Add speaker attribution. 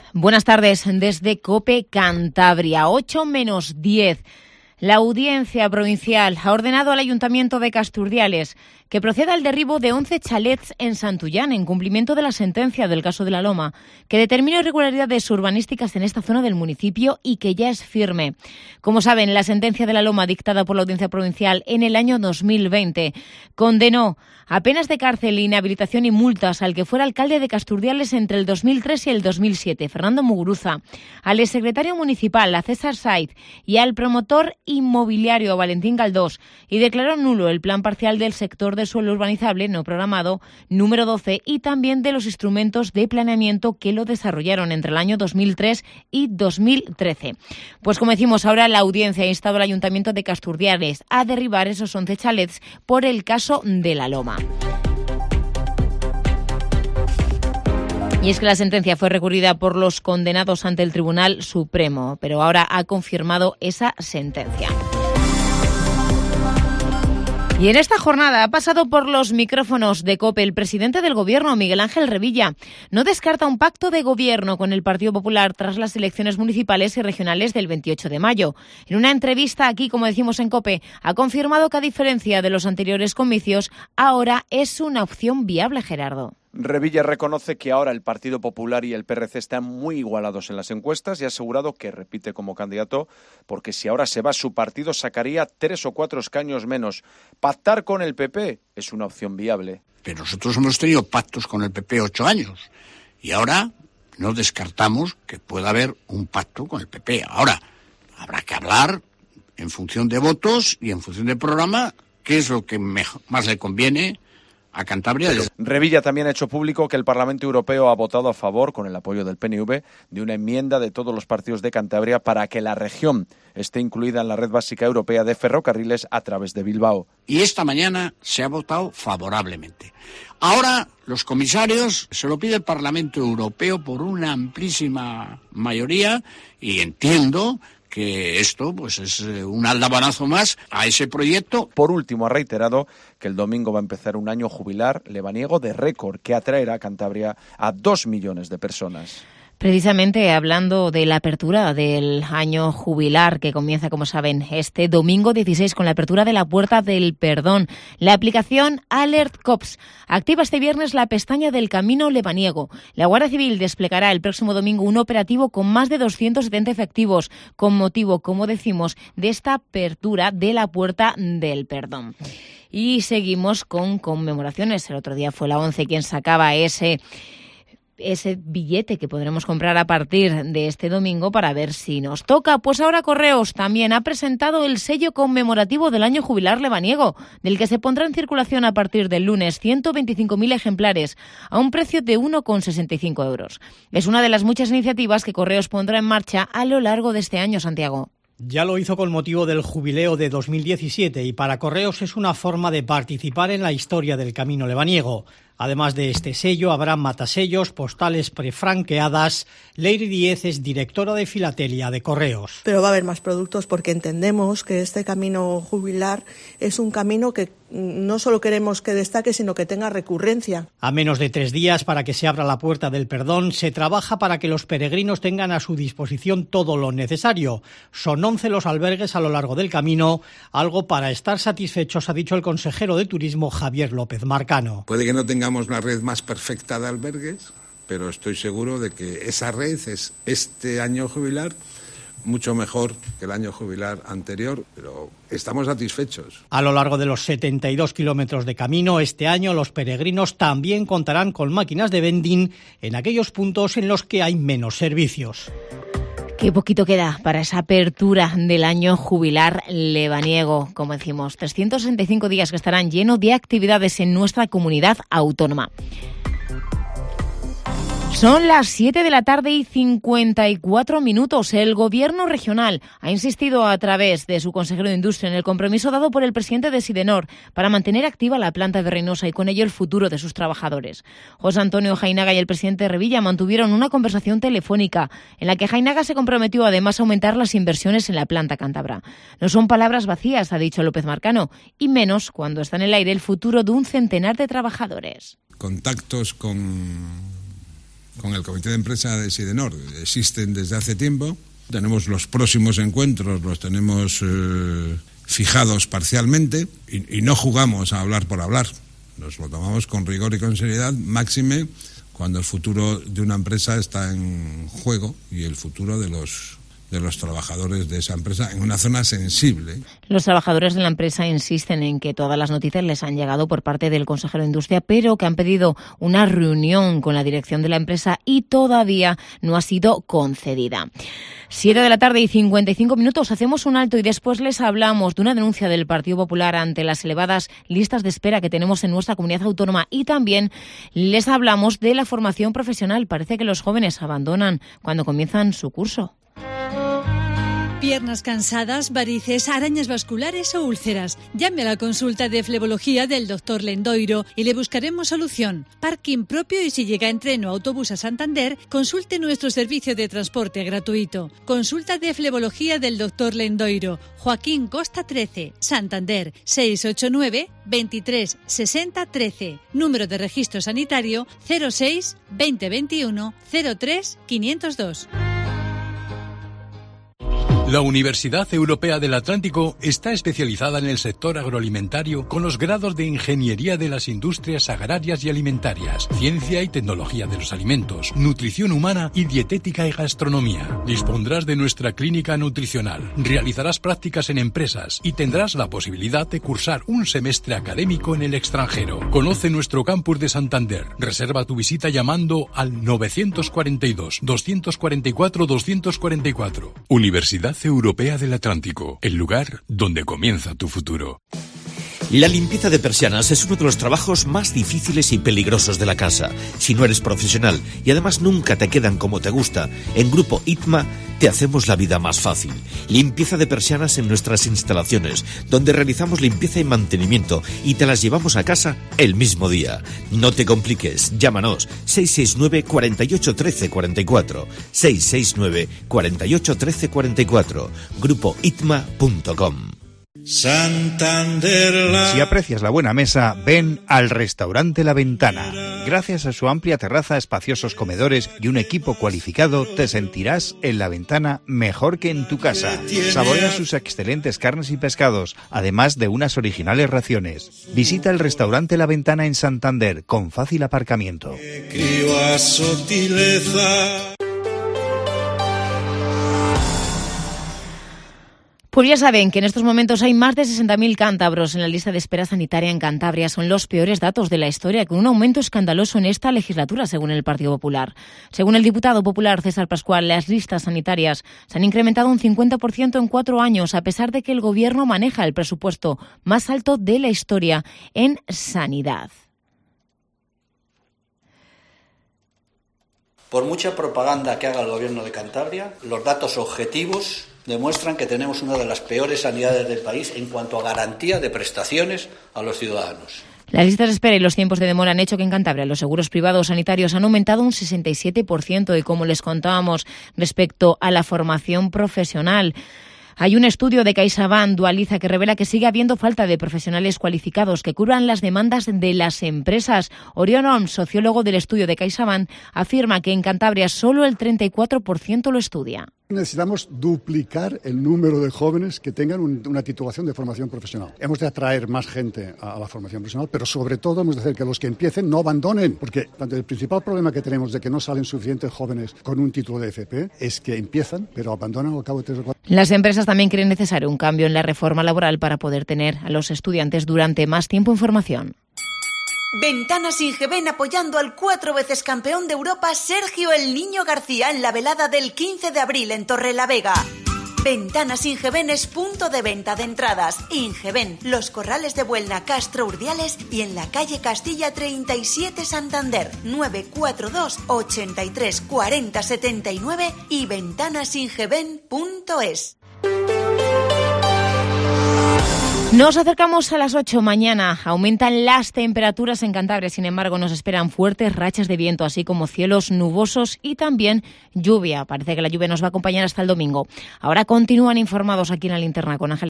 Speaker 1: Buenas tardes desde COPE Cantabria, 8:10. La Audiencia Provincial ha ordenado al Ayuntamiento de Casturdiales que proceda al derribo de 11 chalets en Santullán, en cumplimiento de la sentencia del caso de la Loma, que determina irregularidades urbanísticas en esta zona del municipio y que ya es firme. Como saben, la sentencia de la Loma, dictada por la Audiencia Provincial en el año 2020, condenó a penas de cárcel, inhabilitación y multas al que fuera alcalde de Casturdiales entre el 2003 y el 2007, Fernando Muguruza, al exsecretario municipal, a César Saiz, y al promotor inmobiliario, Valentín Galdós, y declaró nulo el plan parcial del sector de suelo urbanizable no programado número 12 y también de los instrumentos de planeamiento que lo desarrollaron entre el año 2003 y 2013. Pues como decimos, ahora la Audiencia ha instado al Ayuntamiento de Casturdiales a derribar esos 11 chalets por el caso de la Loma. Y es que la sentencia fue recurrida por los condenados ante el Tribunal Supremo, pero ahora ha confirmado esa sentencia. Y en esta jornada ha pasado por los micrófonos de COPE el presidente del Gobierno, Miguel Ángel Revilla. No descarta un pacto de gobierno con el Partido Popular tras las elecciones municipales y regionales del 28 de mayo. En una entrevista aquí, como decimos en COPE, ha confirmado que a diferencia de los anteriores comicios, ahora es una opción viable, Gerardo.
Speaker 2: Revilla reconoce que ahora el Partido Popular y el PRC están muy igualados en las encuestas y ha asegurado que repite como candidato porque si ahora se va su partido sacaría 3 o 4 escaños menos. Pactar con el PP es una opción viable.
Speaker 3: Pero nosotros hemos tenido pactos con el PP 8 años y ahora no descartamos que pueda haber un pacto con el PP. Ahora habrá que hablar en función de votos y en función del programa qué es lo que más le conviene a Cantabria.
Speaker 2: Revilla también ha hecho público que el Parlamento Europeo ha votado a favor, con el apoyo del PNV, de una enmienda de todos los partidos de Cantabria para que la región esté incluida en la red básica europea de ferrocarriles a través de Bilbao.
Speaker 3: Y esta mañana se ha votado favorablemente. Ahora los comisarios se lo pide el Parlamento Europeo por una amplísima mayoría y entiendo que esto pues es un aldabanazo más a ese proyecto.
Speaker 2: Por último, ha reiterado que el domingo va a empezar un año jubilar lebaniego de récord que atraerá a Cantabria a 2 millones de personas.
Speaker 1: Precisamente hablando de la apertura del año jubilar que comienza, como saben, este domingo 16 con la apertura de la Puerta del Perdón. La aplicación Alert Cops activa este viernes la pestaña del Camino Lebaniego. La Guardia Civil desplegará el próximo domingo un operativo con más de 270 efectivos con motivo, como decimos, de esta apertura de la Puerta del Perdón. Y seguimos con conmemoraciones. El otro día fue la ONCE quien sacaba ese billete que podremos comprar a partir de este domingo para ver si nos toca. Pues ahora Correos también ha presentado el sello conmemorativo del año jubilar lebaniego, del que se pondrá en circulación a partir del lunes 125.000 ejemplares a un precio de 1,65 euros. Es una de las muchas iniciativas que Correos pondrá en marcha a lo largo de este año, Santiago.
Speaker 4: Ya lo hizo con motivo del jubileo de 2017 y para Correos es una forma de participar en la historia del camino lebaniego. Además de este sello, habrá matasellos, postales prefranqueadas. Leire Díez es directora de filatelia de Correos.
Speaker 5: Pero va a haber más productos porque entendemos que este camino jubilar es un camino que no solo queremos que destaque, sino que tenga recurrencia.
Speaker 4: A menos de 3 días para que se abra la Puerta del Perdón, se trabaja para que los peregrinos tengan a su disposición todo lo necesario. Son 11 los albergues a lo largo del camino, algo para estar satisfechos, ha dicho el consejero de Turismo Javier López Marcano.
Speaker 6: Puede que no tengamos la red más perfecta de albergues, pero estoy seguro de que esa red es este año jubilar mucho mejor que el año jubilar anterior, pero estamos satisfechos.
Speaker 4: A lo largo de los 72 kilómetros de camino, este año los peregrinos también contarán con máquinas de vending en aquellos puntos en los que hay menos servicios.
Speaker 1: Qué poquito queda para esa apertura del año jubilar lebaniego. Como decimos, 365 días que estarán llenos de actividades en nuestra comunidad autónoma. Son las 7 de la tarde y 54 minutos. El Gobierno regional ha insistido a través de su consejero de Industria en el compromiso dado por el presidente de Sidenor para mantener activa la planta de Reynosa y con ello el futuro de sus trabajadores. José Antonio Jainaga y el presidente de Revilla mantuvieron una conversación telefónica en la que Jainaga se comprometió además a aumentar las inversiones en la planta cántabra. No son palabras vacías, ha dicho López Marcano, y menos cuando está en el aire el futuro de un centenar de trabajadores.
Speaker 6: Contactos con con el comité de empresa de Sidenor. Existen desde hace tiempo. Tenemos los próximos encuentros, los tenemos fijados parcialmente y no jugamos a hablar por hablar. Nos lo tomamos con rigor y con seriedad, máxime cuando el futuro de una empresa está en juego y el futuro de los trabajadores de esa empresa en una zona sensible.
Speaker 1: Los trabajadores de la empresa insisten en que todas las noticias les han llegado por parte del consejero de Industria, pero que han pedido una reunión con la dirección de la empresa y todavía no ha sido concedida. 7:55 p.m, hacemos un alto y después les hablamos de una denuncia del Partido Popular ante las elevadas listas de espera que tenemos en nuestra comunidad autónoma y también les hablamos de la formación profesional. Parece que los jóvenes abandonan cuando comienzan su curso.
Speaker 7: Piernas cansadas, varices, arañas vasculares o úlceras. Llame a la consulta de flebología del Dr. Lendoiro y le buscaremos solución. Parking propio y si llega en tren o autobús a Santander, consulte nuestro servicio de transporte gratuito. Consulta de flebología del Dr. Lendoiro. Joaquín Costa 13, Santander, 689 23 60 13. Número de registro sanitario 06 2021 03 502.
Speaker 8: La Universidad Europea del Atlántico está especializada en el sector agroalimentario con los grados de Ingeniería de las Industrias Agrarias y Alimentarias, Ciencia y Tecnología de los Alimentos, Nutrición Humana y Dietética y Gastronomía. Dispondrás de nuestra clínica nutricional, realizarás prácticas en empresas y tendrás la posibilidad de cursar un semestre académico en el extranjero. Conoce nuestro campus de Santander. Reserva tu visita llamando al 942 244 244. Universidad Europea del Atlántico, el lugar donde comienza tu futuro.
Speaker 9: La limpieza de persianas es uno de los trabajos más difíciles y peligrosos de la casa. Si no eres profesional y además nunca te quedan como te gusta, en Grupo ITMA te hacemos la vida más fácil. Limpieza de persianas en nuestras instalaciones, donde realizamos limpieza y mantenimiento y te las llevamos a casa el mismo día. No te compliques, llámanos 669 48 13 44, 669 48 13 44, grupoitma.com.
Speaker 10: Santander. Si aprecias la buena mesa, ven al restaurante La Ventana. Gracias a su amplia terraza, espaciosos comedores y un equipo cualificado, te sentirás en La Ventana mejor que en tu casa. Saborea sus excelentes carnes y pescados, además de unas originales raciones. Visita el restaurante La Ventana en Santander, con fácil aparcamiento.
Speaker 1: Pues ya saben que en estos momentos hay más de 60.000 cántabros en la lista de espera sanitaria en Cantabria. Son los peores datos de la historia, con un aumento escandaloso en esta legislatura, según el Partido Popular. Según el diputado popular César Pascual, las listas sanitarias se han incrementado un 50% en 4 años, a pesar de que el Gobierno maneja el presupuesto más alto de la historia en sanidad.
Speaker 11: Por mucha propaganda que haga el Gobierno de Cantabria, los datos objetivos demuestran que tenemos una de las peores sanidades del país en cuanto a garantía de prestaciones a los ciudadanos.
Speaker 1: Las listas de espera y los tiempos de demora han hecho que en Cantabria los seguros privados sanitarios han aumentado un 67% y, como les contábamos, respecto a la formación profesional. Hay un estudio de CaixaBank Dualiza que revela que sigue habiendo falta de profesionales cualificados que cubran las demandas de las empresas. Orión Oms, sociólogo del estudio de CaixaBank, afirma que en Cantabria solo el 34% lo estudia.
Speaker 12: Necesitamos duplicar el número de jóvenes que tengan una titulación de formación profesional. Hemos de atraer más gente a la formación profesional, pero sobre todo hemos de hacer que los que empiecen no abandonen, porque el principal problema que tenemos de que no salen suficientes jóvenes con un título de FP es que empiezan, pero abandonan al cabo de 3 o 4.
Speaker 1: Las empresas también creen necesario un cambio en la reforma laboral para poder tener a los estudiantes durante más tiempo en formación.
Speaker 13: Ventanas Ingeven apoyando al 4 veces campeón de Europa Sergio El Niño García en la velada del 15 de abril en Torrelavega. Ventanas Ingeven es punto de venta de entradas. Ingeven, Los Corrales de Buelna, Castro Urdiales y en la calle Castilla 37 Santander, 942 83 40 79 y ventanasingeven.es.
Speaker 1: Nos acercamos a las 8 mañana. Aumentan las temperaturas en Cantabria. Sin embargo, nos esperan fuertes rachas de viento, así como cielos nubosos y también lluvia. Parece que la lluvia nos va a acompañar hasta el domingo. Ahora continúan informados aquí en la linterna con Ángel.